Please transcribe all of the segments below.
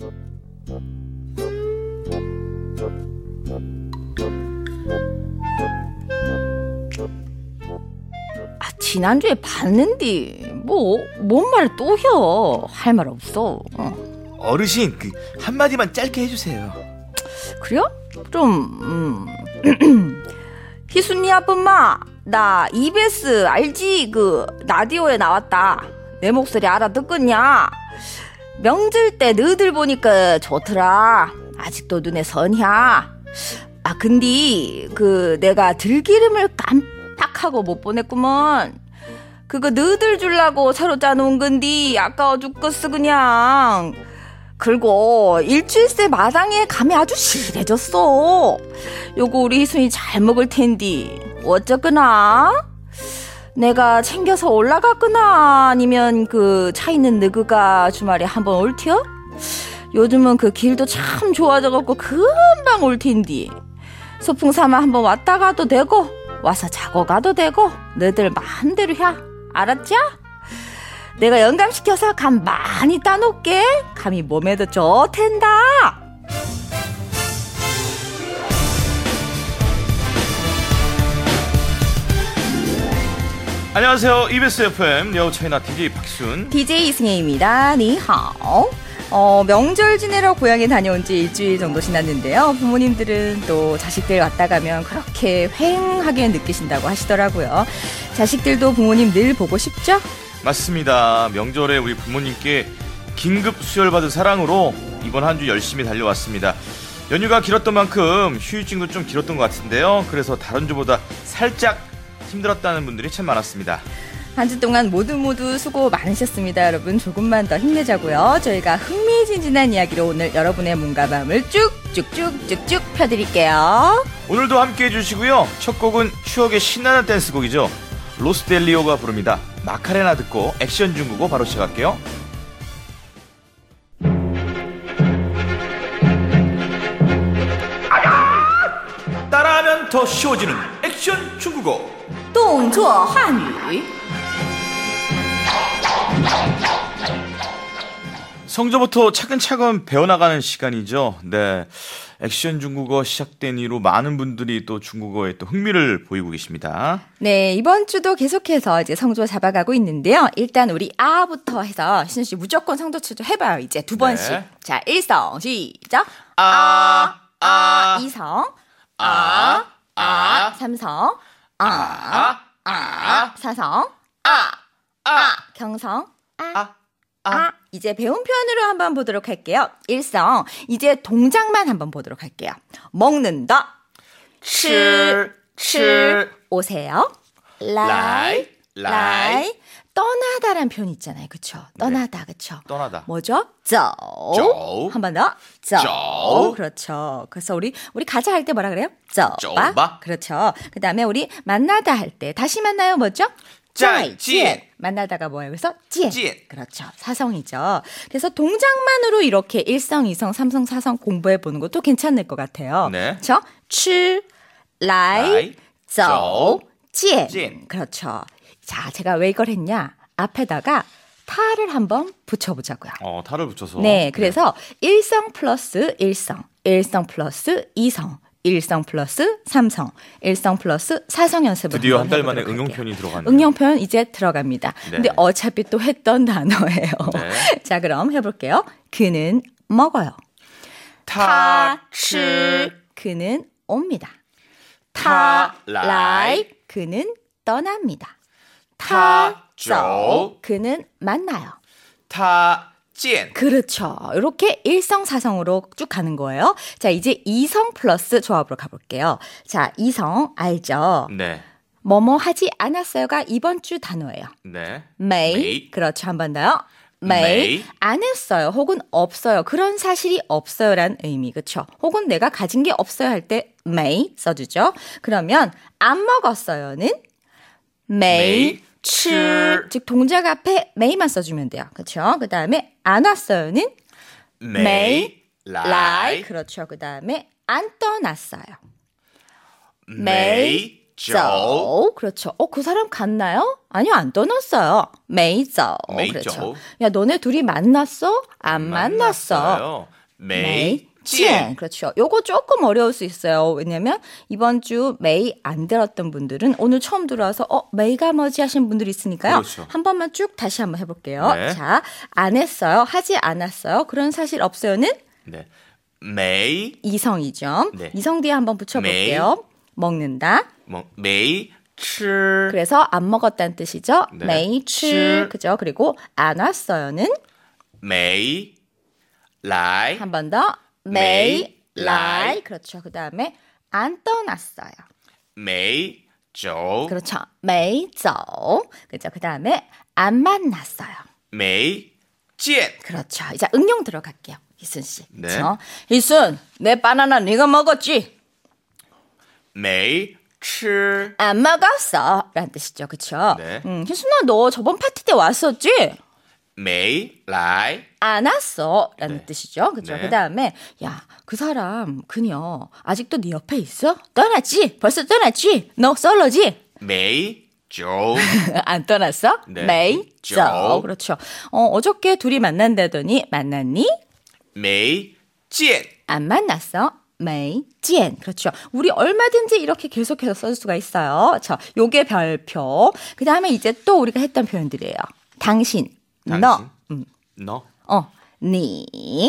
지난주에 봤는데 뭔 말을 또 혀. 할 말 없어. 어르신 한마디만 짧게 해주세요. 그래요? 좀 희순이 아줌마, 나 EBS 알지? 라디오에 나왔다. 내 목소리 알아듣겠냐? 명절 때 너희들 보니까 좋더라. 아직도 눈에 선이야. 근데 내가 들기름을 깜빡하고 못 보냈구먼. 그거 너희들 주려고 새로 짜놓은 건디 아까워 죽겠어 그냥. 그리고 일주일새 마당에 감이 아주 실해졌어. 요거 우리 희순이 잘 먹을 텐디 어쩌거나? 내가 챙겨서 올라갔거나 아니면 차 있는 너그가 주말에 한번 올티어? 요즘은 길도 참 좋아져갖고 금방 올 텐디. 소풍 삼아 한번 왔다 가도 되고 와서 자고 가도 되고 너희들 마음대로 해. 알았지? 내가 영감시켜서 감 많이 따놓을게. 감이 몸에도 좋텐다. 안녕하세요. EBS FM 여우 차이나 DJ 박순, DJ 이승혜입니다. 니하오. 명절 지내러 고향에 다녀온 지 일주일 정도 지났는데요. 부모님들은 또 자식들 왔다 가면 그렇게 휑하게 느끼신다고 하시더라고요. 자식들도 부모님 늘 보고 싶죠? 맞습니다. 명절에 우리 부모님께 긴급 수혈받은 사랑으로 이번 한 주 열심히 달려왔습니다. 연휴가 길었던 만큼 휴일증도 좀 길었던 것 같은데요. 그래서 다른 주보다 살짝 힘들었다는 분들이 참 많았습니다. 한 주 동안 모두 수고 많으셨습니다. 여러분 조금만 더 힘내자고요. 저희가 흥미진진한 이야기로 오늘 여러분의 몸과 마음을 쭉쭉쭉쭉쭉 펴드릴게요. 오늘도 함께해 주시고요. 첫 곡은 추억의 신나는 댄스곡이죠. 로스델리오가 부릅니다. 마카레나 듣고 액션 중국어 바로 시작할게요. 따라하면 더 쉬워지는 액션 중국어 动作汉语 성조부터 차근차근 배워나가는 시간이죠. 네, 액션 중국어 시작된 이후 많은 분들이 또 중국어에 또 흥미를 보이고 계십니다. 네, 이번 주도 계속해서 이제 성조 잡아가고 있는데요. 일단 우리 아부터 해서 신우 씨 무조건 성조 추조 해봐요. 이제 두 번씩. 네. 자, 1성 시작. 이성 3성 4성 경성 이제 배운 표현으로 한번 보도록 할게요. 1성 이제 동작만 한번 보도록 할게요. 먹는다 吃 오세요.来 떠나다란 표현 있잖아요. 그쵸? 떠나다. 네. 그쵸? 떠나다. 뭐죠? 走 한 번 더. 走 그렇죠. 그래서 우리 가자 할 때 뭐라 그래요? 走吧 그렇죠. 그 다음에 우리 만나다 할 때 다시 만나요. 뭐죠? 再见 만나다가 뭐예요? 그래서 见 그렇죠. 사성이죠. 그래서 동작만으로 이렇게 1성, 2성, 3성, 4성 공부해 보는 것도 괜찮을 것 같아요. 네. 그렇죠? 吃 来 走 见 그렇죠. 자, 제가 왜 이걸 했냐? 앞에다가 타를 한번 붙여보자고요. 타를 붙여서. 네, 그래서 1성 플러스 1성, 1성 플러스 2성, 1성 플러스 3성, 1성 플러스 4성 연습을 드디어 한 달 만에 할게요. 응용편이 들어가네요. 응용편 이제 들어갑니다. 네. 근데 어차피 또 했던 단어예요. 네. 자, 그럼 해볼게요. 그는 먹어요. 他吃 그는 옵니다. 他来 그는 떠납니다. 他走 그는 만나요. 他见 그렇죠. 이렇게 1성 4성으로 쭉 가는 거예요. 자, 이제 2성 플러스 조합으로 가볼게요. 자, 2성 알죠? 네. 뭐뭐 하지 않았어요가 이번 주 단어예요. 네. may. 그렇죠. 한 번 더요. may. 안 했어요. 혹은 없어요. 그런 사실이 없어요라는 의미. 그렇죠. 혹은 내가 가진 게 없어요 할 때 may 써주죠. 그러면 안 먹었어요는 may. 吃 즉 동작 앞에 may만 써주면 돼요. 그렇죠? 그 다음에 안 왔어요는 may lie. 그렇죠. 그 다음에 안 떠났어요. may 走. 그렇죠. 그 사람 갔나요? 아니요, 안 떠났어요. 没走. 그렇죠. 야, 너네 둘이 만났어? 안 만났어. 没见. 그렇죠. 요거 조금 어려울 수 있어요. 왜냐면 이번 주 메이 안 들었던 분들은 오늘 처음 들어와서 메이가 뭐지 하신 분들이 있으니까요. 그렇죠. 한 번만 쭉 다시 한번 해볼게요. 네. 자, 안 했어요. 하지 않았어요. 그런 사실 없어요는 네. 没 이성이죠. 네. 이성 뒤에 한번 붙여볼게요. 먹는다. 没吃 그래서 안 먹었다는 뜻이죠. 네. 没吃. 그죠? 그리고 안 왔어요는 没来 한 번 더. 没没来. 来 그렇죠. 그 다음에 안 떠났어요. 没走 그렇죠. 没走. 그죠? 그 다음에 안 만났어요. 没见 그렇죠. 이제 응용 들어갈게요. 희순 씨. 네. 그렇죠? 희순, 내 바나나 네가 먹었지? 没吃 안 먹었어. 라는 뜻이죠. 그렇죠? 네. 희순아, 너 저번 파티 때 왔었지? 没来 안 왔어. 라는 네. 뜻이죠. 그렇죠? 네. 그 다음에 야, 그 사람 그녀 아직도 네 옆에 있어? 떠났지? 벌써 떠났지? 너 솔로지? 没走 안 떠났어? 네. 没走. 죠. 그렇죠. 어저께 둘이 만난다더니 만났니? 没见 안 만났어? 没见. 그렇죠. 우리 얼마든지 이렇게 계속해서 쓸 수가 있어요. 자, 요게 별표. 그 다음에 이제 또 우리가 했던 표현들이에요. 당신, 너, 너 니.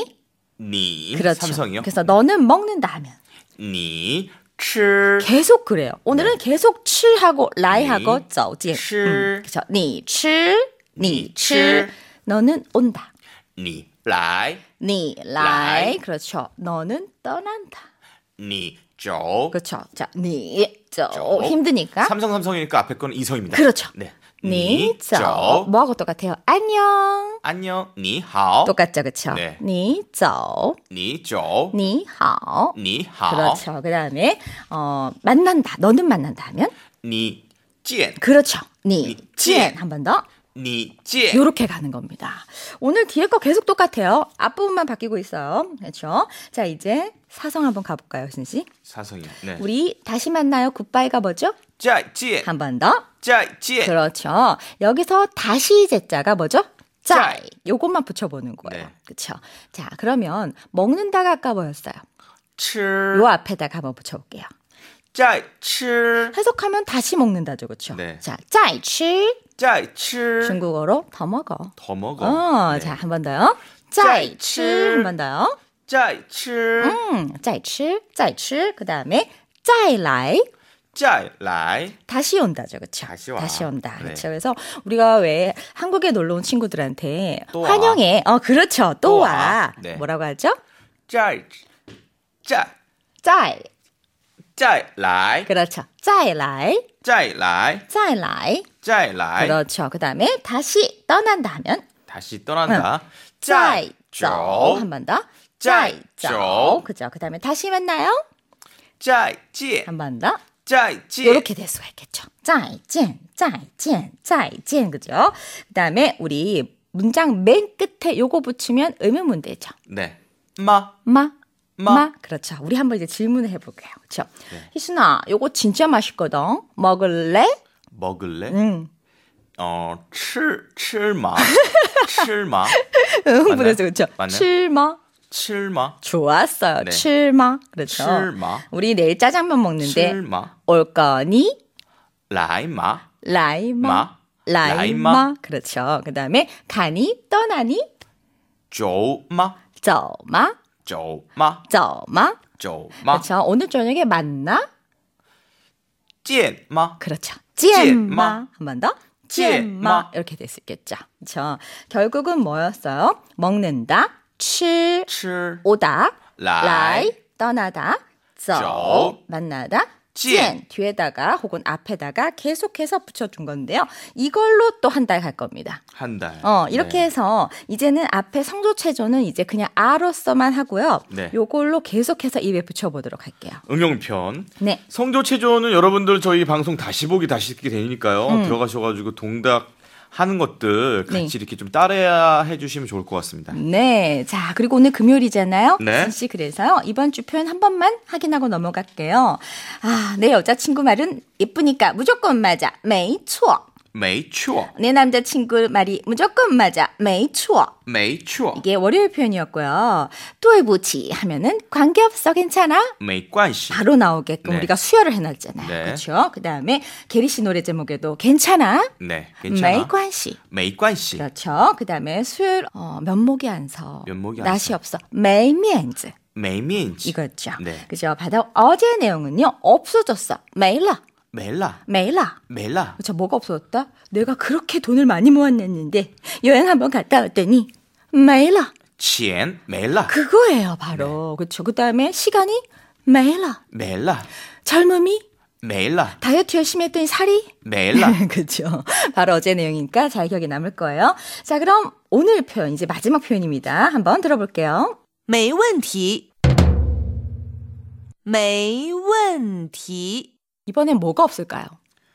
니 그렇죠. 삼성이요? 그래서 너는 먹는다 하면 니吃 계속 그래요. 오늘은 계속 吃하고 来하고 你走지. 吃 그렇죠. 你吃,你吃. 吃 너는 온다. 你来 니, 来. 그렇죠. 너는 떠난다. 你走 그렇죠. 자, 니, 저. 저. 힘드니까. 삼성이니까 앞에 거는 이성입니다. 그렇죠. 네. 니, 저. 저. 뭐하고 똑같아요? 안녕. 안녕. 你好. 똑같죠, 그렇죠? 네. 니, 저. 你走. 니, 하오. 你好. 그렇죠. 그 다음에, 만난다. 너는 만난다 하면? 你见. 그렇죠. 니, 니, 찐. 한 번 더. 你见. 요렇게 가는 겁니다. 오늘 뒤에 거 계속 똑같아요. 앞부분만 바뀌고 있어요. 그렇죠? 자, 이제 사성 한번 가볼까요, 순 씨? 사성이요. 네. 우리 다시 만나요. 굿바이가 뭐죠? 再见. 한 번 더. 再见. 그렇죠. 여기서 다시 제자가 뭐죠? 짜이. 짜이. 요것만 붙여보는 거예요. 네. 그렇죠. 자, 그러면 먹는다가 아까 뭐였어요? 吃. 요 앞에다가 한번 붙여볼게요. 再吃. 해석하면 다시 먹는다죠, 그렇죠? 네. 자, 짜이吃. 再吃. 중국어로 더 먹어. 더 먹어. 네. 자, 한 번 더요. 짜이吃. 한 번 더요. 再吃. 再吃. 그 다음에 再来. 再来. 다시 온다죠, 그렇죠? 다시 와. 다시 온다, 네. 그렇죠? 그래서 우리가 왜 한국에 놀러 온 친구들한테 또 와. 환영해, 그렇죠, 또 또 와. 와. 네. 뭐라고 하죠? 再 짜이. 再来. 그렇죠. 再来, 再来. 再来. 再来. 그렇죠. 그 다음에 다시 떠난다 하면 다시 떠난다. 再走. 走. 한 번 더. 再走. 그죠. 그 다음에 다시 만나요. 再见. 한 번 더. 再见. 이렇게 될 수가 있겠죠. 再见,再见,再见. 그죠? 그 다음에 우리 문장 맨 끝에 요거 붙이면 의문문되죠. 네. 마. 마. 그렇죠. 우리 한번 이제 질문을 해볼게요. 그렇죠. 네. 희순아, 요거 진짜 맛있거든. 먹을래? 먹을래? 吃 마. 吃마. 그래서 그렇죠. 맞나요? 吃吗? 吃마. 좋았어요. 네. 吃吗? 그렇죠. 吃마. 우리 내일 짜장면 먹는데 吃마. 올 거니? 来마. 来吗? 来吗? 그렇죠. 그다음에 가니? 떠나니? 走마. 走吗? 走마. 走吗? 走마. 그렇죠. 오늘 저녁에 만나? 见마. 그렇죠. 见见吗? 마. 한 번 더. 见마. 이렇게 될 수 있겠죠. 그렇죠. 결국은 뭐였어요? 먹는다. 吃. 吃 오다. 来来. 떠나다. 走. 走. 만나다. 见. 见. 뒤에다가 혹은 앞에다가 계속해서 붙여준 건데요. 이걸로 또 한 달 갈 겁니다. 한 달. 이렇게 네. 해서 이제는 앞에 성조체조는 이제 그냥 아로서만 하고요. 네. 요걸로 계속해서 입에 붙여보도록 할게요. 응용편. 네. 성조체조는 여러분들 저희 방송 다시 보기 다시 듣게 되니까요. 들어가셔가지고 동작 하는 것들 같이 네. 이렇게 좀 따라야 해주시면 좋을 것 같습니다. 네. 자, 그리고 오늘 금요일이잖아요. 네. 씨, 그래서요. 이번 주 표현 한 번만 확인하고 넘어갈게요. 아, 내 여자친구 말은 예쁘니까 무조건 맞아. 没错. 没错. 내 남자친구 말이 무조건 맞아. 没错. 没错. 이게 월요일 표현이었고요. 对不起 하면은 관계없어 괜찮아? 没关系. 바로 나오게끔 네. 우리가 수혈을 해놨잖아요. 네. 그렇죠? 그다음에 게리 씨 노래 제목에도 괜찮아? 네, 괜찮아. 没关系. 没关系. 그렇죠. 그다음에 수혈 면목이 안 서. 면목이 안 낯이 서. 없어. 没面子. 没面子. 이거죠. 네. 그죠? 바다 어제 내용은요. 없어졌어. 没了. 没了. 没了. 没了. 그렇죠. 뭐가 없어졌다? 내가 그렇게 돈을 많이 모았냈는데 여행 한번 갔다 왔더니 没了. 钱没了. 그거예요, 바로. 그렇죠. 그다음에 시간이 没了. 没了. 젊음이 没了. 다이어트 열심히 했더니 살이 没了. 그렇죠. 바로 어제 내용이니까 잘 기억에 남을 거예요. 자, 그럼 오늘 표현 이제 마지막 표현입니다. 한번 들어볼게요. 没问题，没问题。 이번엔 뭐가 없을까요?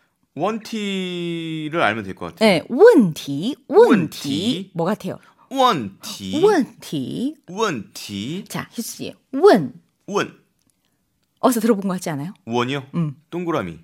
원티를 알면 될 것 같아요. 네, 问题, 问题. 원티. 뭐 같아요? 원티. 问题. 원티. 자, 희수 씨, 问. 원. 어디서 들어본 것 같지 않아요? 원이요? 음. 동그라미.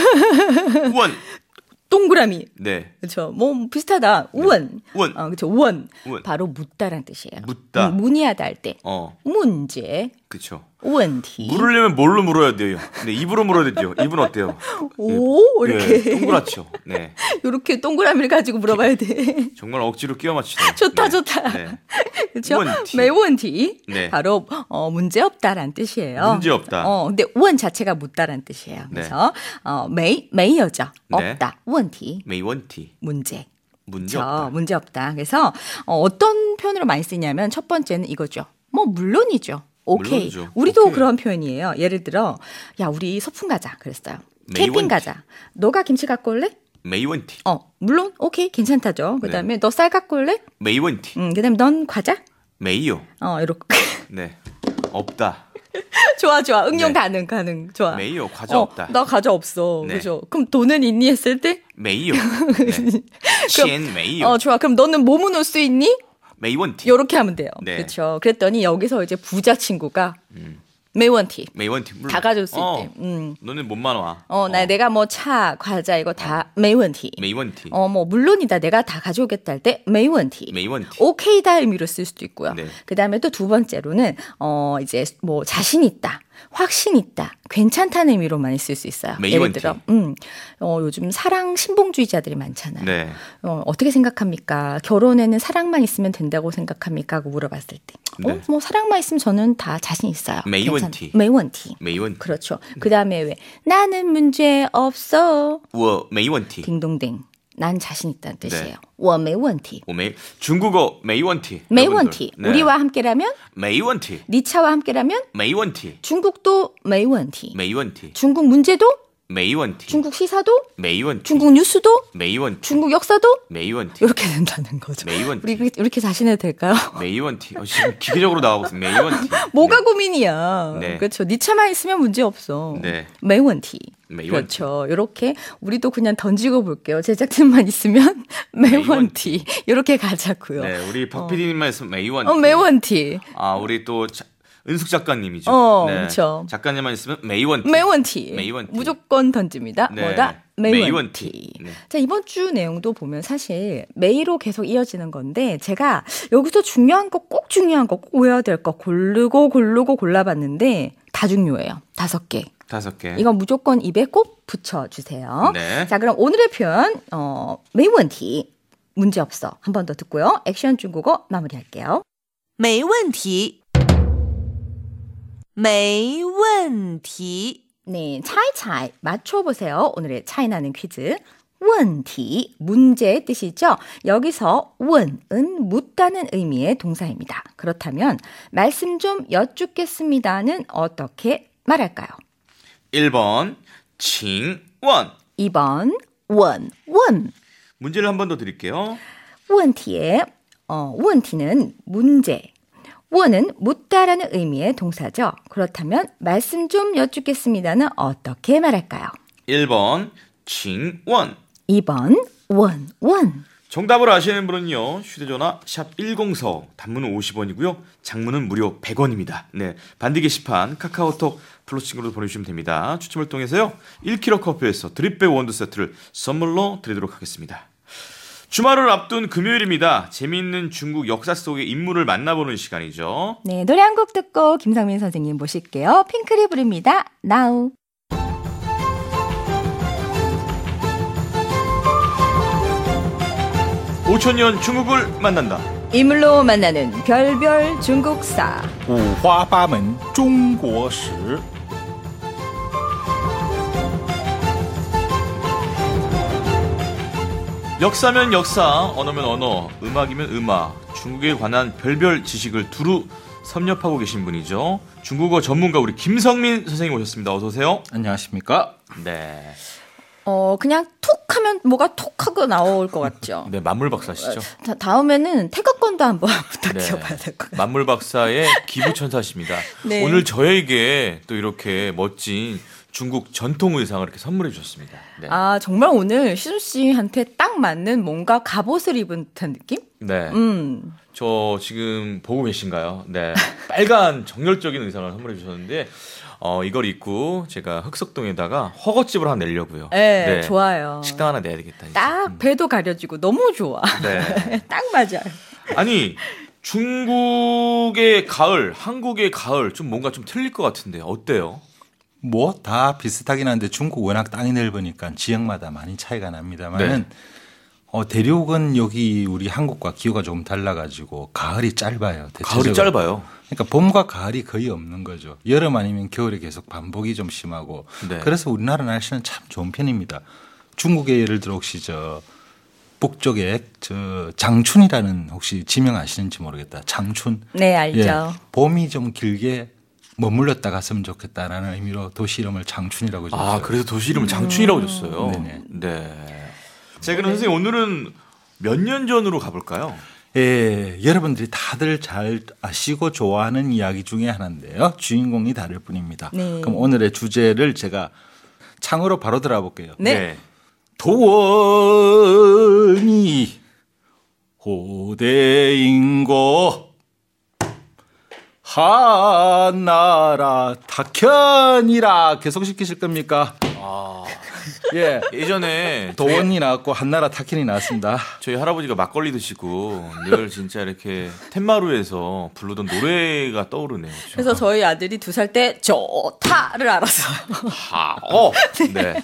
원. 동그라미. 네. 그렇죠. 뭐 비슷하다. 원. 원. 그렇죠. 원. 원. 바로 묻다란 뜻이에요. 묻다. 문의하다 할 때. 어. 문제. 그쵸. 问题. 물으려면 뭘로 물어야 돼요? 네, 입으로 물어야 되죠. 입은 어때요? 오, 이렇게. 네, 동그랗죠. 네. 이렇게 동그라미를 가지고 물어봐야 돼. 정말 억지로 끼워 맞추죠. 좋다, 네. 좋다. 네. 그렇죠? 问题. 没问题. 네. 바로 문제 없다란 뜻이에요. 문제 없다. 근데 问 자체가 묻다란 뜻이에요. 그래서 没有죠. 네. 없다. 问题. 没问题. 문제. 문제 그렇죠. 없다. 문제 없다. 그래서 어떤 표현으로 많이 쓰냐면 첫 번째는 이거죠. 뭐 물론이죠. 오케이. 물론이죠. 우리도 오케이. 그런 표현이에요. 예를 들어 야 우리 소풍 가자 그랬어요. 메이 캠핑 원티. 가자. 너가 김치 갖고 올래? 没问题. 물론 오케이 괜찮다죠. 그다음에 너 쌀 갖고 올래? 没问题. 그다음에 넌 과자? 没有. 이렇게. 네. 없다. 좋아. 응용 네. 가능. 좋아. 没有. 과자 없다. 나 과자 없어. 네. 그죠? 그럼 돈은 있니 했을 때? 没有. 네. 钱没有. 좋아. 그럼 너는 몸은 올 수 있니? 没问题. 요렇게 하면 돼요. 네. 그렇죠. 그랬더니 여기서 이제 부자 친구가 没问题. 没问题. 물론. 다 가져올 수 있대. 너네 몸만 와. 내가 뭐 차, 과자 이거 다 没问题. 没问题. 뭐 물론이다. 내가 다 가져오겠다 할 때 没问题. 没问题. 오케이다 의미로 쓸 수도 있고요. 네. 그다음에 또 두 번째로는 이제 뭐 자신 있다. 확신 있다. 괜찮다는 의미로 많이 쓸 수 있어요. 예를 没问题. 들어 요즘 사랑 신봉주의자들이 많잖아요. 네. 어떻게 생각합니까? 결혼에는 사랑만 있으면 된다고 생각합니까? 하고 물어봤을 때. 네. 뭐 사랑만 있으면 저는 다 자신 있어요. 没问题. 没问题. 没问题. 그렇죠. 그다음에 왜 나는 문제 없어. 我没问题. 딩동댕. 난 자신 있다는 네. 뜻이에요. 我没问题. 중국어 没问题. 没问题. 네. 우리와 함께라면 没问题. 니 차와 함께라면 没问题. 중국도 没问题. 没问题. 중국 문제도 没问题. 중국 시사도 没问题. 중국 뉴스도 没问题. 중국 역사도 没问题. 이렇게 된다는 거죠. 没问题. 우리 이렇게 자신해도 될까요? 没问题. 지금 기계적으로 나가고 있어요. 没问题. 뭐가 고민이야. 네. 그렇죠. 니 차만 있으면 문제 없어. 네. 没问题. 没问题. 그렇죠. 이렇게 우리도 그냥 던지고 볼게요. 제작진만 있으면 没问题. 이렇게 가자고요. 네, 우리 박 PD님만 있으면 没问题. 没问题. 우리 또 은숙 작가님이죠. 네. 그렇죠. 작가님만 있으면 没问题. 没问题. 没问题. 무조건 던집니다. 네. 뭐다? 没问题. 네. 자, 이번 주 내용도 보면 사실 매일로 계속 이어지는 건데 제가 여기서 중요한 거 꼭 외워야 될 거 고르고 골라봤는데 다 중요해요. 5개. 5개. 이건 무조건 입에 꼭 붙여주세요. 네. 자, 그럼 오늘의 표현 没问题. 문제 없어. 한 번 더 듣고요. 액션 중국어 마무리할게요. 没问题，没问题。 네, 차이차이 맞춰보세요. 오늘의 차이나는 퀴즈. 问题, 문제의 뜻이죠. 여기서 问은 묻다는 의미의 동사입니다. 그렇다면 말씀 좀 여쭙겠습니다는 어떻게 말할까요? 1번, 请问. 2번, 问. 문제를 한 번 더 드릴게요. 问题는 문제. 问은 묻다라는 의미의 동사죠. 그렇다면 말씀 좀 여쭙겠습니다는 어떻게 말할까요? 1번, 请问. 2번, 问. 정답을 아시는 분은요. 휴대전화 샵 1045 단문은 50원이고요. 장문은 무료 100원입니다. 네, 반디 게시판 카카오톡 플러스 친구로 보내주시면 됩니다. 추첨을 통해서요. 1kg 커피에서 드립백 원두 세트를 선물로 드리도록 하겠습니다. 주말을 앞둔 금요일입니다. 재미있는 중국 역사 속의 인물을 만나보는 시간이죠. 네, 노래 한 곡 듣고 김상민 선생님 모실게요. 핑클이 부릅니다. Now. 5,000년 중국을 만난다. 인물로 만나는 별별 중국사. 五花八门中国史。 역사면 역사, 언어면 언어, 음악이면 음악, 중국에 관한 별별 지식을 두루 섭렵하고 계신 분이죠. 중국어 전문가 우리 김성민 선생님 오셨습니다. 어서 오세요. 안녕하십니까? 네. 그냥 툭 하면 뭐가 톡 하고 나올 것 같죠. 네, 만물 박사시죠. 다음에는 태극권도 한번 부탁해봐야 네. 될 것 같아요. 만물 박사의 기부천사십니다. 네. 오늘 저에게 또 이렇게 멋진 중국 전통 의상을 이렇게 선물해 주셨습니다. 네. 아, 정말 오늘 시준 씨한테 딱 맞는 뭔가 갑옷을 입은 듯한 느낌? 네. 저 지금 보고 계신가요? 네. 빨간 정열적인 의상을 선물해 주셨는데, 이걸 입고 제가 흑석동에다가 허거집을 하나 내려고요. 네, 좋아요. 식당 하나 내야 되겠다. 이제. 딱 배도 가려지고 너무 좋아. 네. 딱 맞아요. 아니, 중국의 가을, 한국의 가을 좀 뭔가 좀 틀릴 것 같은데 어때요? 뭐 다 비슷하긴 한데 중국 워낙 땅이 넓으니까 지역마다 많이 차이가 납니다만은 대륙은 여기 우리 한국과 기후가 조금 달라가지고 가을이 짧아요. 대체적으로. 가을이 짧아요. 그러니까 봄과 가을이 거의 없는 거죠. 여름 아니면 겨울이 계속 반복이 좀 심하고. 네. 그래서 우리나라 날씨는 참 좋은 편입니다. 중국에 예를 들어 혹시 북쪽에 장춘이라는 혹시 지명 아시는지 모르겠다. 장춘. 네, 알죠. 예, 봄이 좀 길게 머물렀다 갔으면 좋겠다라는 의미로 도시 이름을 장춘이라고 줬어요. 아, 그래서 도시 이름을 장춘이라고 줬어요. 네네. 네. 자, 그럼 선생님 오늘은 몇 년 전으로 가볼까요? 예, 여러분들이 다들 잘 아시고 좋아하는 이야기 중에 하나인데요. 주인공이 다를 뿐입니다. 네. 그럼 오늘의 주제를 제가 창으로 바로 들어가 볼게요. 네. 도원이 호대인고 한나라 탁현이라 계속시키실 겁니까? 예. 예전에 도원이 나왔고 한나라 탁현이 나왔습니다. 저희 할아버지가 막걸리 드시고 늘 진짜 이렇게 텐마루에서 부르던 노래가 떠오르네요. 그래서 저희 아들이 2살 때 좋다를 알았어요. 네.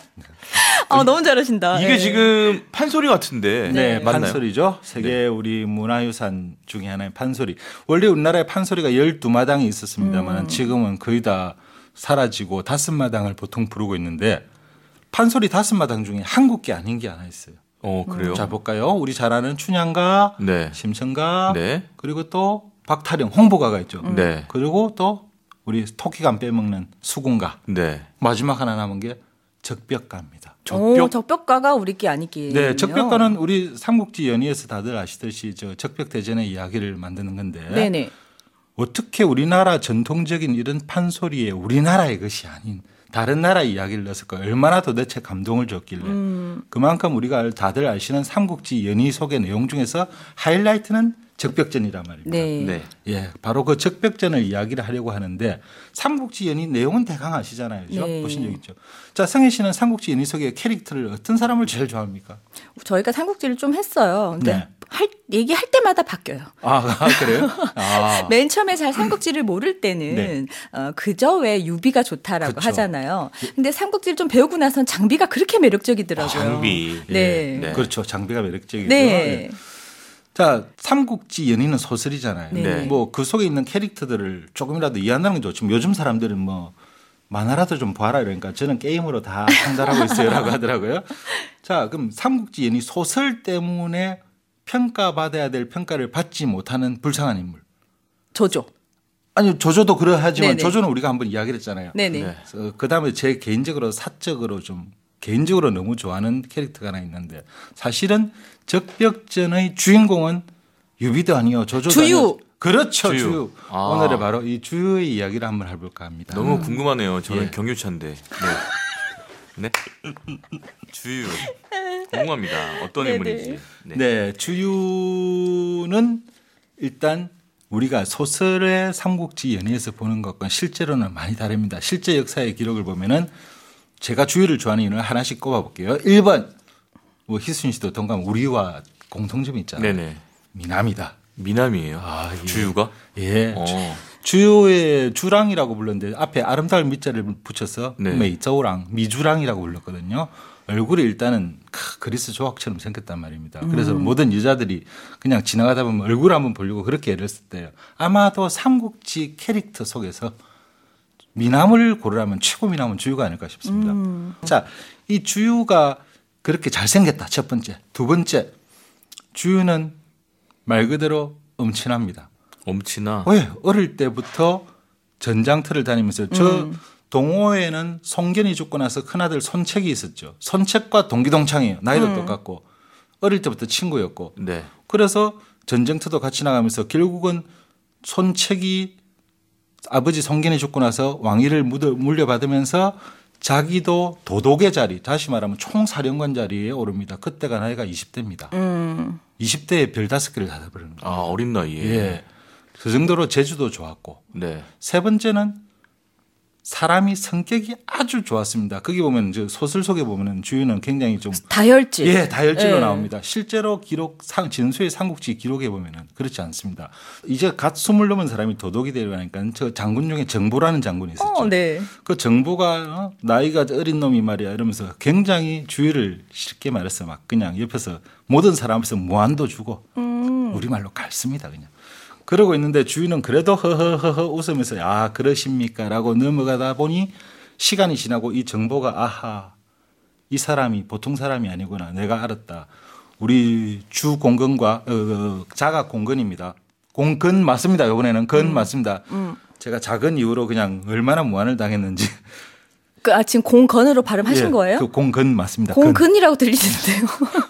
너무 잘하신다. 이게 네. 지금 판소리 같은데. 네, 맞나요? 판소리죠. 세계 우리 문화유산 중에 하나의 판소리. 원래 우리나라에 판소리가 12마당이 있었습니다만 지금은 거의 다 사라지고 5마당을 보통 부르고 있는데 판소리 5마당 중에 한국 게 아닌 게 하나 있어요. 그래요? 자, 볼까요? 우리 잘 아는 춘향가, 네. 심청가, 네. 그리고 또 박타령, 홍보가가 있죠. 네. 그리고 또 우리 토끼감 빼먹는 수군가. 네. 마지막 하나 남은 게 적벽가입니다. 적벽가가 우리 게 아니기. 네, 적벽가는 우리 삼국지 연의에서 다들 아시듯이 적벽대전의 이야기를 만드는 건데 네네. 어떻게 우리나라 전통적인 이런 판소리에 우리나라의 것이 아닌 다른 나라 이야기를 넣었을까? 얼마나 도대체 감동을 줬길래. 그만큼 우리가 다들 아시는 삼국지 연의 속의 내용 중에서 하이라이트는 적벽전이란 말입니다. 네. 네. 예, 바로 그 적벽전을 이야기를 하려고 하는데 삼국지 연의 내용은 대강 아시잖아요. 그렇죠? 네. 보신 적 있죠. 자, 성혜 씨는 삼국지 연의 속의 캐릭터를 어떤 사람을 제일 좋아합니까? 저희가 삼국지를 좀 했어요. 근데 네. 얘기할 때마다 바뀌어요. 아, 그래요? 아. 맨 처음에 잘 삼국지를 모를 때는 네. 그저 왜 유비가 좋다라고 그쵸. 하잖아요. 근데 삼국지를 좀 배우고 나선 장비가 그렇게 매력적이더라고요. 장비. 네. 네. 그렇죠. 장비가 매력적이죠. 네. 자, 삼국지 연의는 소설이잖아요. 네. 뭐 그 속에 있는 캐릭터들을 조금이라도 이해한다는 게 좋죠. 요즘 사람들은 뭐 만화라도 좀 봐라 이러니까 저는 게임으로 다 판단하고 있어요라고 하더라고요. 자, 그럼 삼국지 연의 소설 때문에 평가받아야 될 평가를 받지 못하는 불쌍한 인물. 조조. 아니 조조도 그러하지만 네네. 조조는 우리가 한번 이야기를 했잖아요. 네네. 네. 그다음에 제 개인적으로 사적으로 좀 개인적으로 너무 좋아하는 캐릭터가 하나 있는데 사실은 적벽전의 주인공은 유비도 아니요 조조도 주유. 아니요. 그렇죠. 주유. 주유. 아. 오늘은 바로 이 주유의 이야기를 한번 해볼까 합니다. 너무 궁금하네요. 저는 예. 경유차인데. 네. 네. 주유. 궁금합니다. 어떤 네네. 인물인지. 네, 주유는 일단 우리가 소설의 삼국지 연의에서 보는 것과 실제로는 많이 다릅니다. 실제 역사의 기록을 보면은 제가 주유를 좋아하는 이유를 하나씩 꼽아볼게요. 1번, 뭐 희순 씨도 동감 우리와 공통점이 있잖아요. 네네. 미남이다. 미남이에요. 예. 주유가? 예. 어. 주요의 주랑이라고 불렀는데 앞에 아름다운 밑자를 붙여서 네. 메이저우랑 미주랑이라고 불렀거든요. 얼굴이 일단은 그리스 조각처럼 생겼단 말입니다. 그래서 모든 여자들이 그냥 지나가다 보면 얼굴 한번 보려고 그렇게 애를 썼대요. 아마도 삼국지 캐릭터 속에서 미남을 고르라면 최고 미남은 주유가 아닐까 싶습니다. 자, 이 주유가 그렇게 잘생겼다. 첫 번째. 두 번째, 주유는 말 그대로 엄친합니다. 엄친아. 왜? 어릴 때부터 전장터를 다니면서 저 동호회에는 송견이 죽고 나서 큰아들 손책이 있었죠. 손책과 동기동창이에요. 나이도 똑같고 어릴 때부터 친구였고 네. 그래서 전쟁터도 같이 나가면서 결국은 손책이 아버지 송견이 죽고 나서 왕위를 물려받으면서 자기도 도독의 자리, 다시 말하면 총사령관 자리에 오릅니다. 그때가 나이가 20대입니다. 20대에 별 5개를 닫아버리는 거예요. 아, 어린 나이에. 예. 그 정도로 재주도 좋았고. 네. 세 번째는 사람이 성격이 아주 좋았습니다. 거기 보면 저 소설 속에 보면은 주인은 굉장히 좀 다혈질. 예, 다혈질로 예. 나옵니다. 실제로 진수의 삼국지 기록에 보면은 그렇지 않습니다. 이제 갓 20 넘은 사람이 도독이 되려니까 저 장군 중에 정보라는 장군이 있었죠. 네. 그 정보가 나이가 어린 놈이 말이야 이러면서 굉장히 주의를 쉽게 말해서 막 그냥 옆에서 모든 사람 앞에서 무한도 주고 우리말로 갈습니다 그냥. 그러고 있는데 주인은 그래도 허허허허 웃으면서 아 그러십니까 라고 넘어가다 보니 시간이 지나고 이 정보가 아하 이 사람이 보통 사람이 아니구나 내가 알았다. 우리 주 공건과 자가 공건입니다. 공건 맞습니다. 이번에는 건 맞습니다. 제가 작은 이유로 그냥 얼마나 무한을 당했는지. 지금 공건으로 발음하신 예, 거예요? 그 공건 맞습니다. 공근이라고 들리는데요.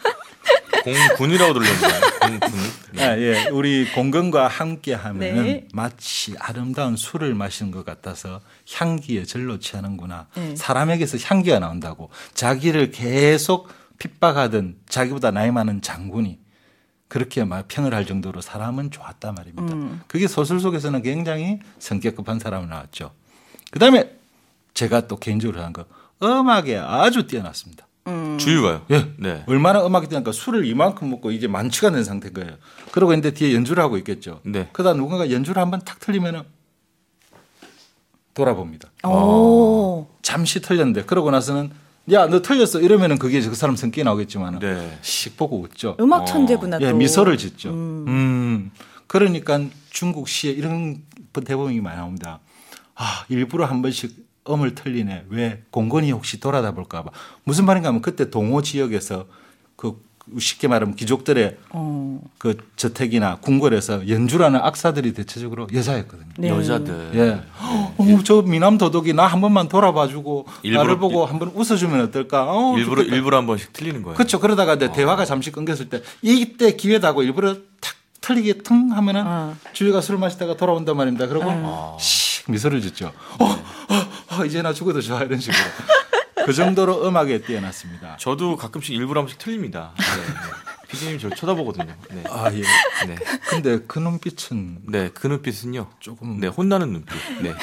공군이라고 들렸나요? 공군. 네. 아, 예. 우리 공건과 함께 하면은 네. 마치 아름다운 술을 마시는 것 같아서 향기에 절로 취하는구나. 네. 사람에게서 향기가 나온다고. 자기를 계속 핍박하던 자기보다 나이 많은 장군이 그렇게 막 평을 할 정도로 사람은 좋았단 말입니다. 그게 소설 속에서는 굉장히 성격 급한 사람이 나왔죠. 그다음에 제가 또 개인적으로 한 거 음악에 아주 뛰어났습니다. 주유가요? 예. 네. 얼마나 음악이 뛰니까 술을 이만큼 먹고 이제 만취가 된 상태인 거예요. 그러고 있는데 뒤에 연주를 하고 있겠죠. 네. 그러다 누군가 연주를 한번 탁 틀리면은 돌아봅니다. 오. 잠시 틀렸는데 그러고 나서는 야, 너 틀렸어. 이러면은 그게 그 사람 성격이 나오겠지만 네. 씩 보고 웃죠. 음악 천재구나 또. 예, 미소를 짓죠. 그러니까 중국 시에 이런 대본이 많이 나옵니다. 아, 일부러 한 번씩 음을 틀리네. 왜 공건이 혹시 돌아다 볼까 봐. 무슨 말인가 하면 그때 동호 지역에서 그 쉽게 말하면 귀족들의 그 저택이나 궁궐에서 연주라는 악사들이 대체적으로 여자였거든요. 네. 여자들. 예. 저 미남 도둑이 나 한 번만 돌아봐주고 일부러 나를 보고 한 번 웃어주면 어떨까? 좋겠다. 일부러 한 번씩 틀리는 거예요. 그렇죠. 그러다가 이제 대화가 잠시 끊겼을 때 이때 기회다고 일부러 탁 틀리게 퉁 하면은 주위가 술 마시다가 돌아온단 말입니다. 그러고 씩 미소를 짓죠. 이제 나 죽어도 좋아 이런 식으로. 그 정도로 음악에 뛰어났습니다. 저도 가끔씩 일부러 한 번씩 틀립니다. 네. 피디님 저를 쳐다보거든요. 네. 아 예. 네. 근데 그 눈빛은 네, 그 눈빛은요. 조금 네, 혼나는 눈빛. 네.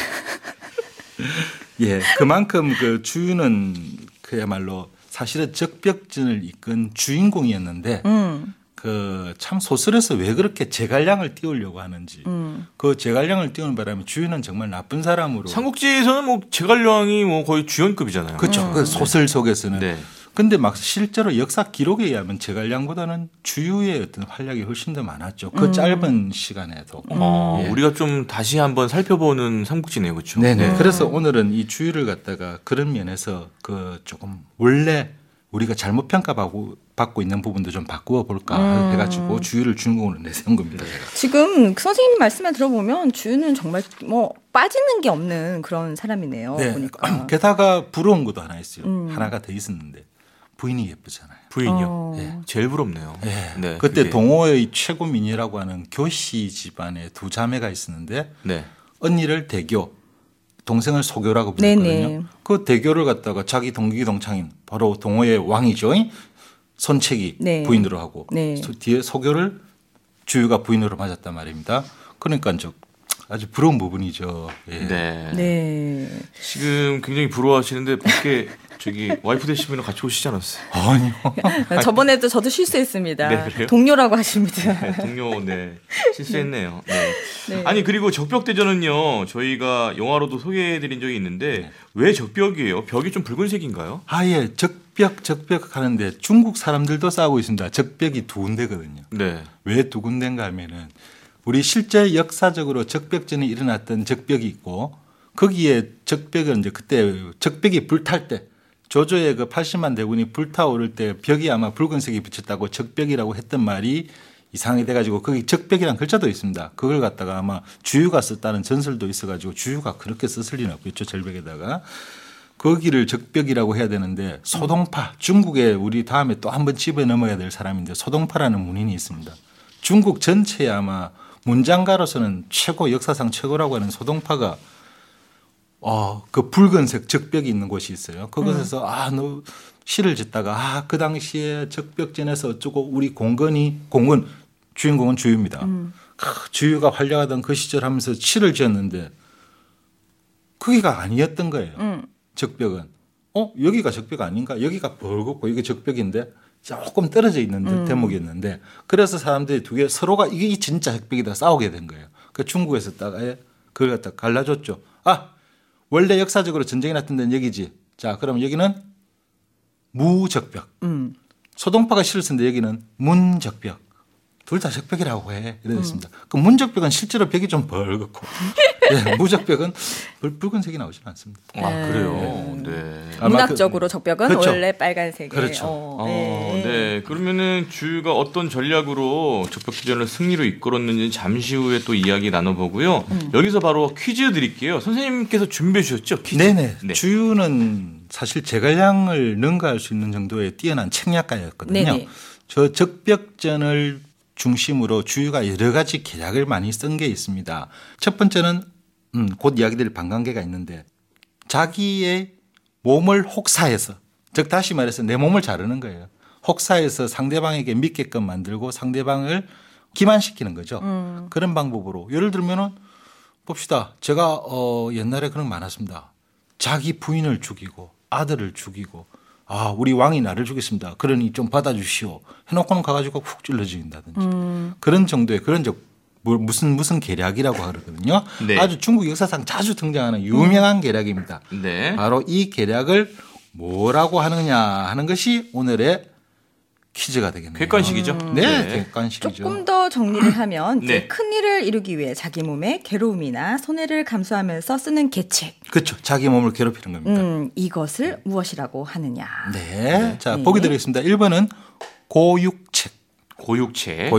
예, 그만큼 그 주유는 그야말로 사실은 적벽진을 이끈 주인공이었는데 그 참 소설에서 왜 그렇게 제갈량을 띄우려고 하는지 그 제갈량을 띄우는 바람에 주유는 정말 나쁜 사람으로 삼국지에서는 뭐 제갈량이 뭐 거의 주연급이잖아요. 그렇죠. 그 소설 속에서는. 네. 근데 막 실제로 역사 기록에 의하면 제갈량보다는 주유의 어떤 활약이 훨씬 더 많았죠. 그 짧은 시간에도. 예. 우리가 좀 다시 한번 살펴보는 삼국지네요, 그렇죠? 네네. 그래서 오늘은 이 주유를 갖다가 그런 면에서 그 조금 원래 우리가 잘못 평가받고 있는 부분도 좀 바꾸어 볼까 해가지고 주유를 주인공으로 내세운 겁니다. 지금 선생님 말씀을 들어보면 주유는 정말 뭐 빠지는 게 없는 그런 사람이네요. 네. 보니까. 게다가 부러운 것도 하나 있어요. 하나가 더 있었는데 부인이 예쁘잖아요. 부인이요. 예. 제일 부럽네요. 네. 네, 그때 그게. 동호의 최고 미녀라고 하는 교씨 집안에 두 자매가 있었는데 네. 언니를 대교, 동생을 소교라고 네네. 불렀거든요. 그 대교를 갖다가 자기 동기 동창인 바로 동호의 왕이죠. 손책이 네. 부인으로 하고 네. 뒤에 소교를 주유가 부인으로 맞았단 말입니다. 그러니까 아주 부러운 부분이죠. 예. 네. 네. 지금 굉장히 부러워하시는데 밖에 저기 와이프 되신 분이랑 같이 오시지 않았어요? 아니요. 저번에도 저도 실수했습니다. 네, 그래요? 동료라고 하십니다. 네, 동료, 네. 실수했네요. 네. 네. 아니, 그리고 적벽대전은요, 저희가 영화로도 소개해드린 적이 있는데, 왜 적벽이에요? 벽이 좀 붉은색인가요? 예. 적벽 하는데 중국 사람들도 싸우고 있습니다. 적벽이 두 군데거든요. 네. 왜 두 군데인가 하면은 우리 실제 역사적으로 적벽전이 일어났던 적벽이 있고 거기에 적벽은 이제 그때 적벽이 불탈 때 조조의 그 80만 대군이 불타오를 때 벽이 아마 붉은색이 비쳤다고 적벽이라고 했던 말이 이상하게 돼가지고 거기 적벽이라는 글자도 있습니다. 그걸 갖다가 아마 주유가 썼다는 전설도 있어가지고 주유가 그렇게 썼을 리는 없겠죠. 절벽에다가. 거기를 적벽이라고 해야 되는데 소동파 중국에 우리 다음에 또 한 번 집어넣어야 될 사람인데 소동파라는 문인이 있습니다. 중국 전체에 아마 문장가로서는 역사상 최고라고 하는 소동파가 그 붉은색 적벽이 있는 곳이 있어요. 그곳에서 너 시를 짓다가 그 당시에 적벽전에서 어쩌고 우리 공건 주인공은 주유입니다. 주유가 활약하던 그 시절 하면서 시를 지었는데 거기가 아니었던 거예요. 적벽은 여기가 적벽 아닌가? 여기가 벌겋고 이게 적벽인데 조금 떨어져 있는 대목이었는데 그래서 사람들이 두 개 서로가 이게 진짜 적벽이다 싸우게 된 거예요. 그 중국에서 그걸 갖다 갈라줬죠. 원래 역사적으로 전쟁이 났던 데는 여기지. 자, 그럼 여기는 무적벽. 소동파가 시를 쓴데 여기는 문적벽. 둘 다 적벽이라고 해. 이랬습니다. 그 문적벽은 실제로 벽이 좀 벌겋고 무적벽은 붉은색이 나오지는 않습니다. 그래요? 네. 문학적으로 적벽은 그렇죠. 원래 빨간색에. 그렇죠. 네. 그러면은 주유가 어떤 전략으로 적벽대전을 승리로 이끌었는지 잠시 후에 또 이야기 나눠보고요. 여기서 바로 퀴즈 드릴게요. 선생님께서 준비해 주셨죠? 퀴즈. 네네. 네. 주유는 사실 제갈량을 능가할 수 있는 정도의 뛰어난 책략가였거든요. 네네. 저 적벽전을 중심으로 주유가 여러 가지 계략을 많이 쓴 게 있습니다. 첫 번째는 곧 이야기 드릴 반관계가 있는데 자기의 몸을 혹사해서 즉 다시 말해서 내 몸을 자르는 거예요. 혹사해서 상대방에게 믿게끔 만들고 상대방을 기만시키는 거죠. 그런 방법으로 예를 들면은 봅시다. 제가 옛날에 그런 거 많았습니다. 자기 부인을 죽이고 아들을 죽이고 우리 왕이 나를 죽였습니다. 그러니 좀 받아주시오. 해놓고는 가가지고 훅 찔러 죽인다든지 그런 정도의 그런 무슨 계략이라고 하거든요. 네. 아주 중국 역사상 자주 등장하는 유명한 계략입니다. 네. 바로 이 계략을 뭐라고 하느냐 하는 것이 오늘의 퀴즈가 되겠네요. 객관식이죠? 네, 객관식이죠. 조금 더 정리를 하면 이제 네. 큰 일을 이루기 위해 자기 몸의 괴로움이나 손해를 감수하면서 쓰는 계책. 그렇죠. 자기 몸을 괴롭히는 겁니다. 이것을 무엇이라고 하느냐. 네. 자, 보기 드리겠습니다. 1번은 고육책. 고육책.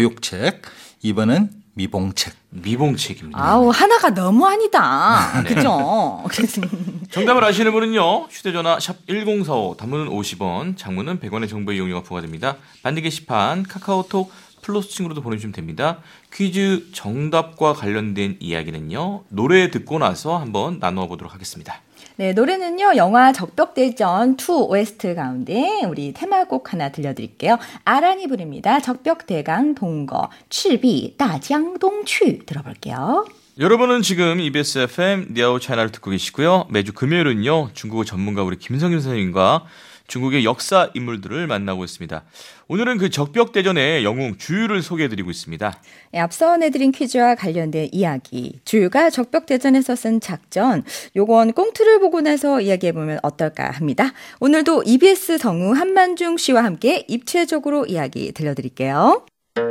2번은 미봉책. 미봉책입니다. 하나가 너무 아니다. 네. 그죠? 정답을 아시는 분은요. 휴대전화 샵 1045 단문은 50원 장문은 100원의 정보 이용료가 부과됩니다. 반디 게시판 카카오톡 플러스 친구로도 보내주시면 됩니다. 퀴즈 정답과 관련된 이야기는요. 노래 듣고 나서 한번 나누어 보도록 하겠습니다. 네, 노래는요. 영화 적벽대전 2 OST 가운데 우리 테마곡 하나 들려드릴게요. 아란이 부릅니다. 적벽대강 동거 赤壁 大江东去 들어볼게요. 여러분은 지금 EBS FM 니아오 채널을 듣고 계시고요. 매주 금요일은요. 중국어 전문가 우리 김성균 선생님과 중국의 역사 인물들을 만나고 있습니다. 오늘은 그 적벽대전의 영웅 주유를 소개해드리고 있습니다. 네, 앞서 내드린 퀴즈와 관련된 이야기. 주유가 적벽대전에서 쓴 작전. 요건 꽁트를 보고 나서 이야기해보면 어떨까 합니다. 오늘도 EBS 성우 한만중 씨와 함께 입체적으로 이야기 들려드릴게요.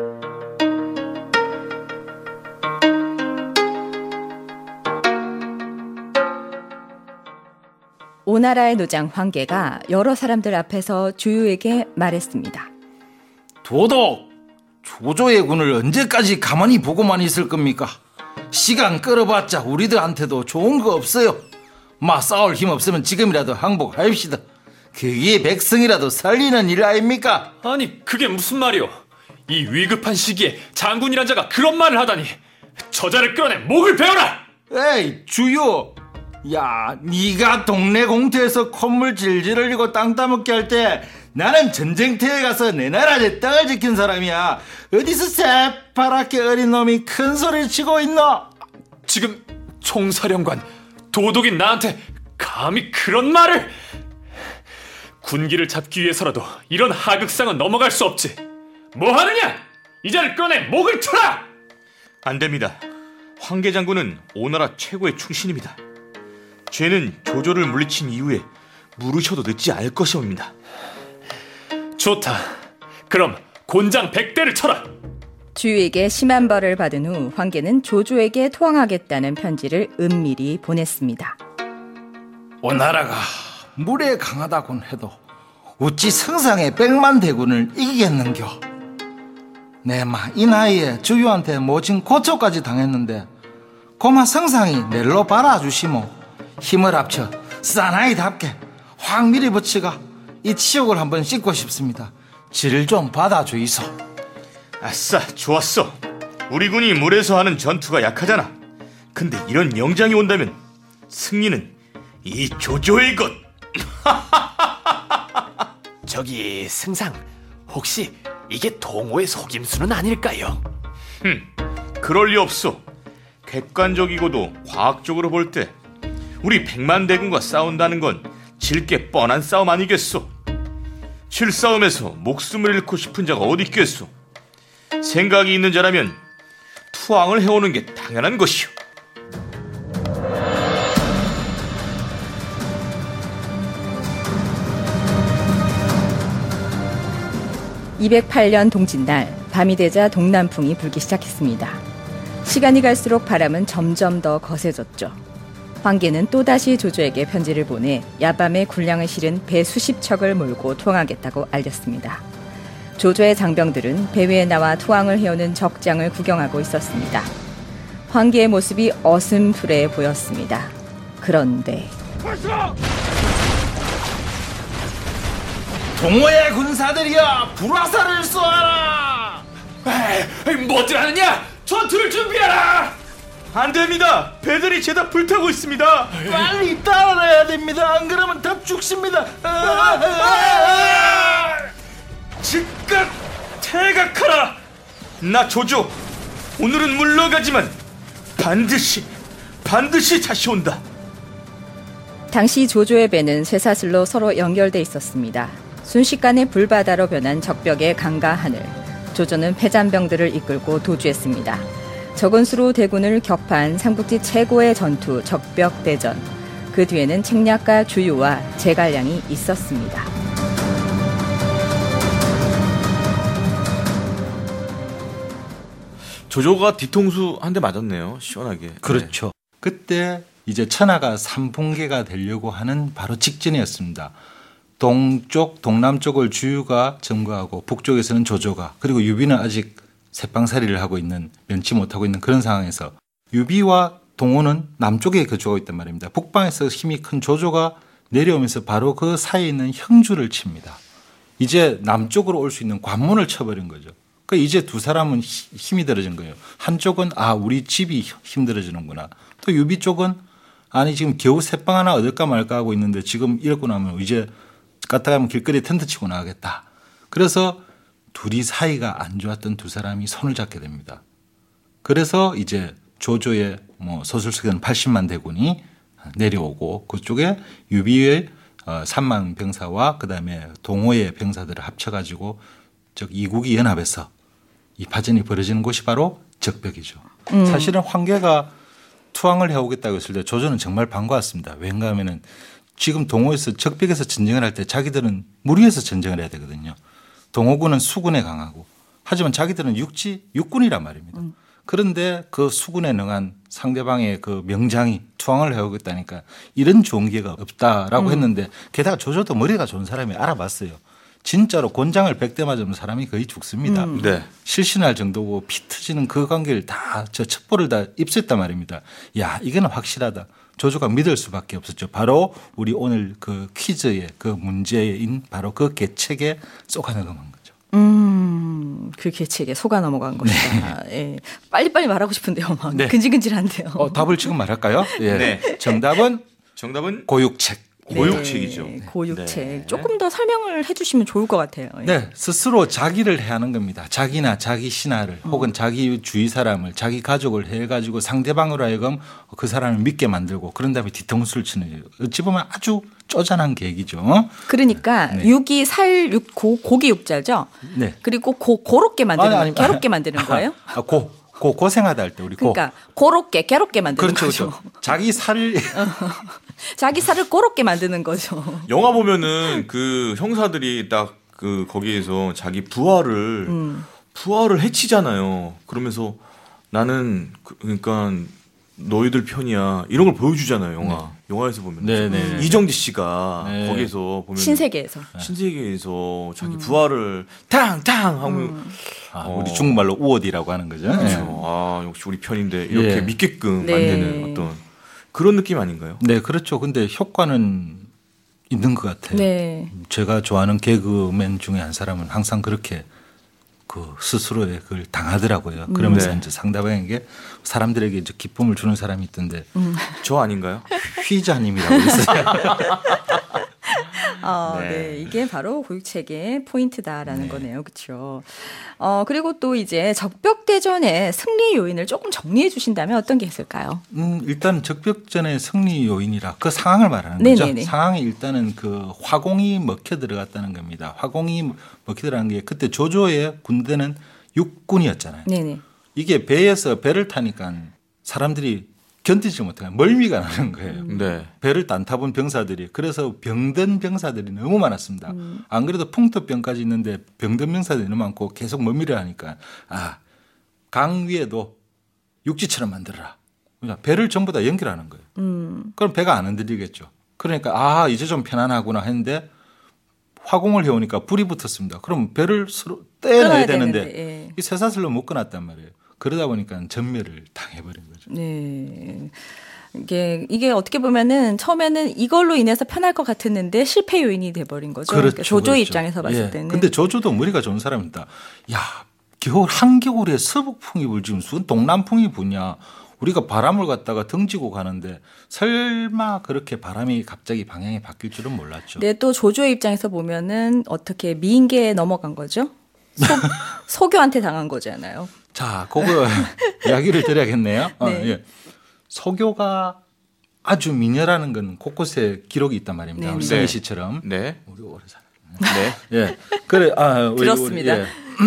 오나라의 노장 황계가 여러 사람들 앞에서 주유에게 말했습니다. 도독! 조조의 군을 언제까지 가만히 보고만 있을 겁니까? 시간 끌어봤자 우리들한테도 좋은 거 없어요. 싸울 힘 없으면 지금이라도 항복하십시다. 그게 백성이라도 살리는 일 아닙니까? 아니 그게 무슨 말이오? 이 위급한 시기에 장군이란 자가 그런 말을 하다니. 저자를 끌어내 목을 베어라! 에이 주유! 야, 네가 동네 공터에서 콧물 질질 흘리고 땅 따먹게 할 때 나는 전쟁터에 가서 내 나라의 땅을 지킨 사람이야. 어디서 새파랗게 어린 놈이 큰 소리를 치고 있노? 지금 총사령관 도독인 나한테 감히 그런 말을. 군기를 잡기 위해서라도 이런 하극상은 넘어갈 수 없지. 뭐 하느냐? 이자를 꺼내 목을 쳐라. 안 됩니다. 황계 장군은 오나라 최고의 충신입니다. 죄는 조조를 물리친 이후에 물으셔도 늦지 않을 것이옵니다. 좋다. 그럼 곤장 100대를 쳐라. 주유에게 심한 벌을 받은 후 황계는 조조에게 토항하겠다는 편지를 은밀히 보냈습니다. 오나라가 물에 강하다곤 해도 어찌 성상의 100만 대군을 이기겠는겨? 내마 이 나이에 주유한테 모진 고초까지 당했는데 고마 성상이 낼로 바라주시모 힘을 합쳐 사나이답게 확 밀어붙이가 이 치욕을 한번 씻고 싶습니다. 지를 좀 받아주이소. 아싸, 좋았어. 우리 군이 물에서 하는 전투가 약하잖아. 근데 이런 영장이 온다면 승리는 이 조조의 것. 저기 승상, 혹시 이게 동호의 속임수는 아닐까요? 그럴 리 없어. 객관적이고도 과학적으로 볼 때 우리 100만 대군과 싸운다는 건 질 게 뻔한 싸움 아니겠소? 질 싸움에서 목숨을 잃고 싶은 자가 어디 있겠소? 생각이 있는 자라면 투항을 해오는 게 당연한 것이오. (208년) 동짓날 밤이 되자 동남풍이 불기 시작했습니다. 시간이 갈수록 바람은 점점 더 거세졌죠. 황계는 또다시 조조에게 편지를 보내 야밤에 군량을 실은 배 수십 척을 몰고 투항하겠다고 알렸습니다. 조조의 장병들은 배 위에 나와 투항을 해오는 적장을 구경하고 있었습니다. 황계의 모습이 어슴푸레 보였습니다. 그런데 동호의 군사들이여, 불화살을 쏘아라. 뭐들 하느냐? 전투를 준비하라. 안 됩니다. 배들이 죄다 불타고 있습니다. 빨리 따라야 됩니다. 안 그러면 다 죽습니다. 즉각 퇴각하라. 나 조조, 오늘은 물러가지만 반드시 다시 온다. 당시 조조의 배는 쇠사슬로 서로 연결돼 있었습니다. 순식간에 불바다로 변한 적벽의 강과 하늘. 조조는 패잔병들을 이끌고 도주했습니다. 적은 수로 대군을 격파한 삼국지 최고의 전투 적벽대전. 그 뒤에는 책략가 주유와 제갈량이 있었습니다. 조조가 뒤통수 한 대 맞았네요. 시원하게. 그렇죠. 그때 이제 천하가 삼분계가 되려고 하는 바로 직전이었습니다. 동쪽, 동남쪽을 주유가 점거하고 북쪽에서는 조조가, 그리고 유비는 아직 새빵살이를 하고 있는, 면치 못하고 있는 그런 상황에서 유비와 동호는 남쪽에 거주하고 있단 말입니다. 북방에서 힘이 큰 조조가 내려오면서 바로 그 사이에 있는 형주를 칩니다. 이제 남쪽으로 올 수 있는 관문을 쳐버린 거죠. 그러니까 이제 두 사람은 힘이 들어진 거예요. 한쪽은 우리 집이 힘들어지는구나. 또 유비 쪽은 아니 지금 겨우 새빵 하나 얻을까 말까 하고 있는데 지금 이렇고 나면 이제 갔다 가면 길거리에 텐트 치고 나가겠다. 그래서 둘이 사이가 안 좋았던 두 사람이 손을 잡게 됩니다. 그래서 이제 조조의 소술수견 80만 대군이 내려오고 그쪽에 유비의 3만 병사와 그다음에 동호의 병사들을 합쳐가지고 즉 이국이 연합해서 이 파전이 벌어지는 곳이 바로 적벽이죠. 사실은 황계가 투항을 해오겠다고 했을 때 조조는 정말 반가웠습니다. 왜인가 하면은 지금 동호에서 적벽에서 전쟁을 할 때 자기들은 물 위에서 전쟁을 해야 되거든요. 동호군은 수군에 강하고 하지만 자기들은 육군이란 말입니다. 그런데 그 수군에 능한 상대방의 그 명장이 투항을 해오겠다니까 이런 좋은 기회가 없다라고 했는데 게다가 조조도 머리가 좋은 사람이 알아봤어요. 진짜로 곤장을 100대 맞으면 사람이 거의 죽습니다. 네. 실신할 정도고 피 터지는 그 관계를 다 저 첩보를 다 입수했단 말입니다. 야, 이거는 확실하다. 조조가 믿을 수밖에 없었죠. 바로 우리 오늘 그 퀴즈의 그 문제인 바로 그 계책에 쏘가 넘어간 거죠. 그 계책에 속아 넘어간 것이다. 예. 빨리빨리 말하고 싶은데요. 막 근질근질한데요. 답을 지금 말할까요? 예. 네. 정답은 정답은 고육책. 고육책이죠. 네, 고육책. 네. 조금 더 설명을 해주시면 좋을 것 같아요. 네, 스스로 자기를 해하는 겁니다. 자기나 자기 신하를 혹은 자기 주위 사람을 자기 가족을 해가지고 상대방으로 하여금 그 사람을 믿게 만들고 그런 다음에 뒤통수를 치는 어찌 보면 아주 쪼잔한 계획이죠. 그러니까 네. 육이 고기 육자죠. 네. 그리고 고롭게 만드는 아니, 괴롭게 만드는 거예요. 고생하다 할 때 우리 그러니까 고롭게 괴롭게 만드는 그렇죠, 거죠. 그렇죠. 자기 살을 자기 살을 고롭게 만드는 거죠. 영화 보면은 그 형사들이 딱 그 거기에서 자기 부하를 해치잖아요. 그러면서 나는 그러니까 너희들 편이야 이런 걸 보여주잖아요. 영화에서 보면 네. 이정재 씨가 네. 거기에서 보면 신세계에서. 신세계에서 자기 부하를 탕탕 하면 우리 중국말로 우어디라고 하는 거죠. 그렇죠. 네. 아 역시 우리 편인데 이렇게 예. 믿게끔 네. 만드는 어떤 그런 느낌 아닌가요? 네, 그렇죠. 근데 효과는 있는 것 같아요. 네. 제가 좋아하는 개그맨 중에 한 사람은 항상 그렇게 그 스스로의 그걸 당하더라고요. 그러면서 네. 이제 상대방에게 사람들에게 이제 기쁨을 주는 사람이 있던데 저 아닌가요? 휘자님이라고 있어요. 네. 이게 바로 고육책의 포인트다라는 네. 거네요. 그렇죠. 그리고 또 이제 적벽대전의 승리 요인을 조금 정리해 주신다면 어떤 게 있을까요? 일단 적벽전의 승리 요인이라 그 상황을 말하는 네네네. 거죠. 상황이 일단은 그 화공이 먹혀 들어갔다는 겁니다. 화공이 먹혀 들어간 게 그때 조조의 군대는 육군이었잖아요. 네네. 이게 배에서 배를 타니까 사람들이 견디지 못해요. 멀미가 나는 거예요. 네. 배를 안 타본 병사들이. 그래서 병든 병사들이 너무 많았습니다. 안 그래도 풍토병까지 있는데 병든 병사들이 너무 많고 계속 멀미를 하니까 강 위에도 육지처럼 만들어라. 그냥 배를 전부 다 연결하는 거예요. 그럼 배가 안 흔들리겠죠. 그러니까 이제 좀 편안하구나 했는데 화공을 해오니까 불이 붙었습니다. 그럼 배를 서로 떼어내야 되는데 예. 이 쇠사슬로 못 끊었단 말이에요. 그러다 보니까 전멸을 당해버린 거죠. 네. 이게 어떻게 보면은 처음에는 이걸로 인해서 편할 것 같았는데 실패 요인이 돼버린 거죠. 그렇죠, 그러니까 조조의 그렇죠. 입장에서 봤을 예. 때는. 근데 조조도 머리가 좋은 사람입니다. 야, 한겨울에 서북풍이 불지 무슨 동남풍이 부냐. 우리가 바람을 갖다가 등지고 가는데 설마 그렇게 바람이 갑자기 방향이 바뀔 줄은 몰랐죠. 네, 또 조조의 입장에서 보면은 어떻게 미인계에 넘어간 거죠? 소교한테 당한 거잖아요. 자, 그거 이야기를 드려야겠네요. 네. 예. 소교가 아주 미녀라는 건 곳곳에 기록이 있단 말입니다. 네. 우리 승희 씨처럼. 네. 우리 오래 살았네. 네. 예. 그래, 들었습니다. 예.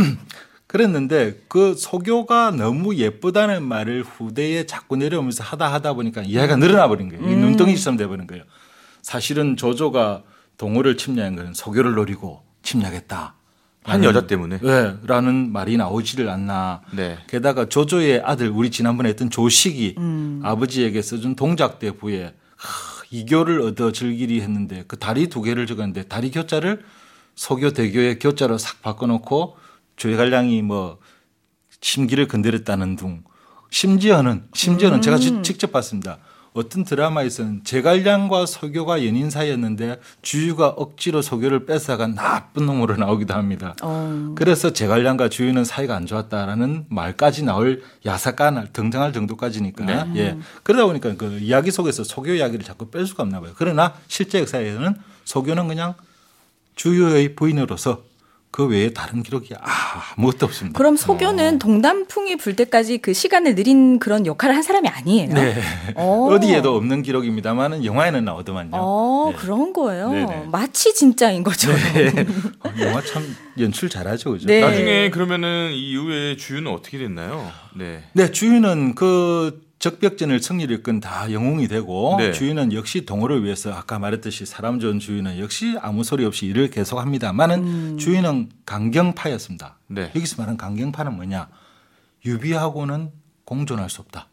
그랬는데 그 소교가 너무 예쁘다는 말을 후대에 자꾸 내려오면서 하다 보니까 이해가 늘어나 버린 거예요. 이 눈덩이처럼 돼버린 거예요. 사실은 조조가 동호를 침략한 건 소교를 노리고 침략했다. 한 여자 때문에. 네, 라는 말이 나오지를 않나. 네. 게다가 조조의 아들 우리 지난번에 했던 조식이 아버지에게 써준 동작대부에 이교를 얻어 즐기리 했는데 그 다리 2개를 적었는데 다리 교자를 소교 대교의 교자로 싹 바꿔놓고 조회관량이 뭐 심기를 건드렸다는 둥. 심지어는 제가 직접 봤습니다. 어떤 드라마에서는 제갈량과 소교가 연인 사이였는데 주유가 억지로 소교를 뺏어가 나쁜 놈으로 나오기도 합니다. 그래서 제갈량과 주유는 사이가 안 좋았다라는 말까지 나올 야사가 등장할 정도까지니까. 네. 예. 그러다 보니까 그 이야기 속에서 소교 이야기를 자꾸 뺄 수가 없나 봐요. 그러나 실제 역사에서는 소교는 그냥 주유의 부인으로서 그 외에 다른 기록이 아무것도 없습니다. 그럼 소교는 동남풍이 불 때까지 그 시간을 느린 그런 역할을 한 사람이 아니에요? 네. 어디에도 없는 기록입니다만은 영화에는 나오더만요. 네. 그런 거예요. 네네. 마치 진짜인 거죠. 영화 참 연출 잘하죠, 그죠? 네. 나중에 그러면은 이 이후에 주유는 어떻게 됐나요? 네. 네, 주유는 그 적벽전을 승리를 이끈 다 영웅이 되고 네. 주유는 역시 동호를 위해서 아까 말했듯이 사람 좋은 주유는 역시 아무 소리 없이 일을 계속합니다만은 주유는 강경파였습니다. 네. 여기서 말하는 강경파는 뭐냐? 유비하고는 공존할 수 없다.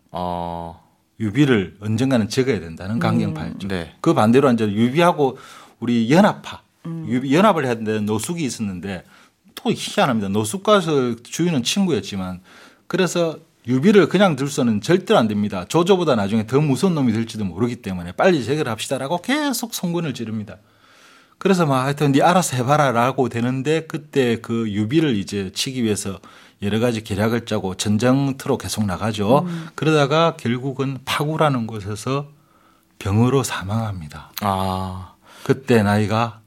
유비를 언젠가는 적어야 된다는 강경파였죠. 네. 그 반대로 이제 유비하고 우리 연합파, 연합을 해야 되는 노숙이 있었는데 또 희한합니다. 노숙과 주유는 친구였지만 그래서 유비를 그냥 둘서는 절대로 안 됩니다. 조조보다 나중에 더 무서운 놈이 될지도 모르기 때문에 빨리 재결합시다라고 계속 송군을 지릅니다. 그래서 막 하여튼 네 알아서 해봐라라고 되는데 그때 그 유비를 이제 치기 위해서 여러 가지 계략을 짜고 전쟁터로 계속 나가죠. 그러다가 결국은 파구라는 곳에서 병으로 사망합니다. 그때 나이가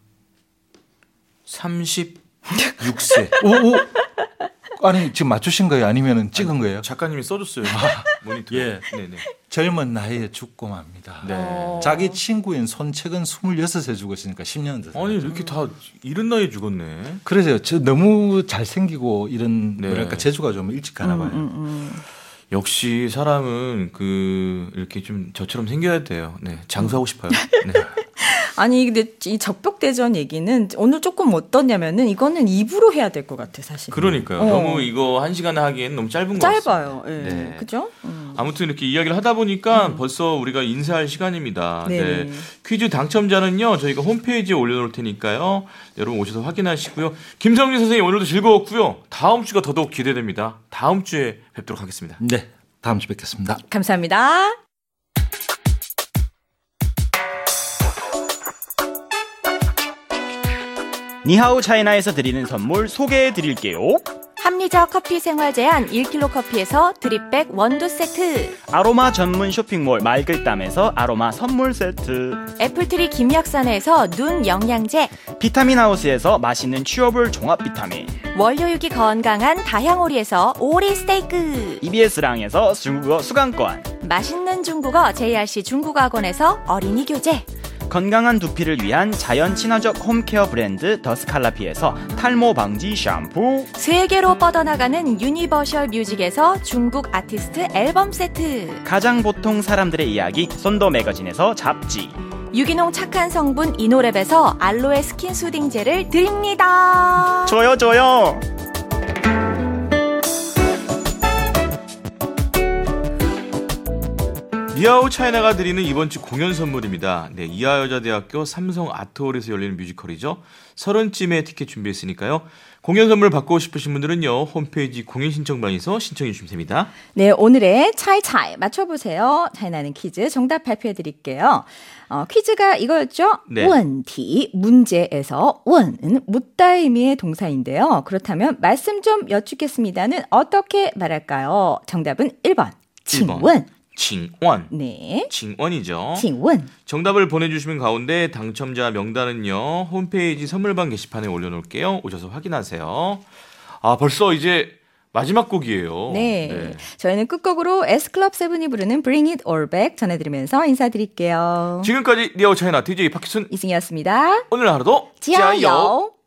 36세. 오. 아니 지금 맞추신 거예요? 아니면 찍은 거예요? 작가님이 써줬어요. 모니터. 예. 네네. 젊은 나이에 죽고 맙니다. 네. 자기 친구인 손책은 26세 죽었으니까 10년 됐어요. 아니 이렇게 다 이른 나이에 죽었네. 그래서요. 저 너무 잘생기고 이런 네. 뭐랄까 재주가 좀 일찍 가나 봐요. 역시 사람은 이렇게 좀 저처럼 생겨야 돼요. 네, 장수하고 싶어요. 네. 아니 근데 이 적벽대전 얘기는 오늘 조금 어떠냐면은 이거는 입으로 해야 될 것 같아 사실. 그러니까요. 너무 이거 1시간에 하기엔 너무 짧은 것 같아요. 짧아요. 예. 네. 그죠? 아무튼 이렇게 이야기를 하다 보니까 벌써 우리가 인사할 시간입니다. 네. 네. 퀴즈 당첨자는요, 저희가 홈페이지에 올려놓을 테니까요. 여러분 오셔서 확인하시고요. 김성민 선생님 오늘도 즐거웠고요. 다음 주가 더더욱 기대됩니다. 다음 주에 뵙도록 하겠습니다. 네. 다음 주에 뵙겠습니다. 감사합니다. 니하오 차이나에서 드리는 선물 소개해 드릴게요. 합리적 커피 생활 제한 1kg 커피에서 드립백 원두 세트, 아로마 전문 쇼핑몰 말글담에서 아로마 선물 세트, 애플트리 김약산에서 눈 영양제, 비타민 하우스에서 맛있는 취업을 종합 비타민, 원료육이 건강한 다향오리에서 오리 스테이크, EBS랑에서 중국어 수강권, 맛있는 중국어 JRC 중국어학원에서 어린이 교재, 건강한 두피를 위한 자연 친화적 홈케어 브랜드 더스칼라피에서 탈모 방지 샴푸, 세계로 뻗어나가는 유니버셜 뮤직에서 중국 아티스트 앨범 세트, 가장 보통 사람들의 이야기 손더 매거진에서 잡지, 유기농 착한 성분 이노랩에서 알로에 스킨 수딩젤을 드립니다. 줘요. 니하오 차이나가 드리는 이번 주 공연 선물입니다. 네, 이하여자대학교 삼성 아트홀에서 열리는 뮤지컬이죠. 30쯤에 티켓 준비했으니까요. 공연 선물 받고 싶으신 분들은요. 홈페이지 공연 신청방에서 신청해 주시면 됩니다. 네, 오늘의 차이차이 맞춰보세요. 차이나는 퀴즈 정답 발표해 드릴게요. 퀴즈가 이거였죠. 네. 问题, 문제에서 问은 묻다 의미의 동사인데요. 그렇다면 말씀 좀 여쭙겠습니다는 어떻게 말할까요? 정답은 1번. 请问. 칭원. 네. 칭원이죠. 请问. 정답을 보내주시면 가운데 당첨자 명단은요. 홈페이지 선물방 게시판에 올려놓을게요. 오셔서 확인하세요. 아, 벌써 이제 마지막 곡이에요. 네. 저희는 끝곡으로 S클럽7이 부르는 Bring It All Back 전해드리면서 인사드릴게요. 지금까지 니하오 차이나 DJ 박희순 이승이었습니다. 오늘 하루도 加油!